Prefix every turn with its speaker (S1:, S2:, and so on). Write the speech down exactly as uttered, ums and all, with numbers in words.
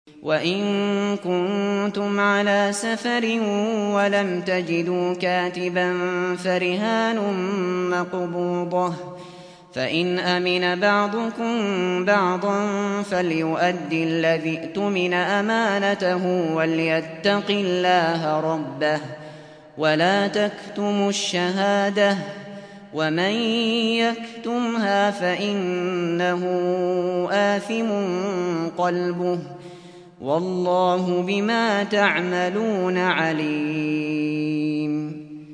S1: وإن كنتم على سفر ولم تجدوا كاتبا فرهان مقبوضة، فإن أمن بعضكم بعضا فليؤد الذي اؤتمن أمانته وليتق الله ربه ولا تكتموا الشهادة، ومن يكتمها فإنه آثم قلبه، والله بما تعملون عليم.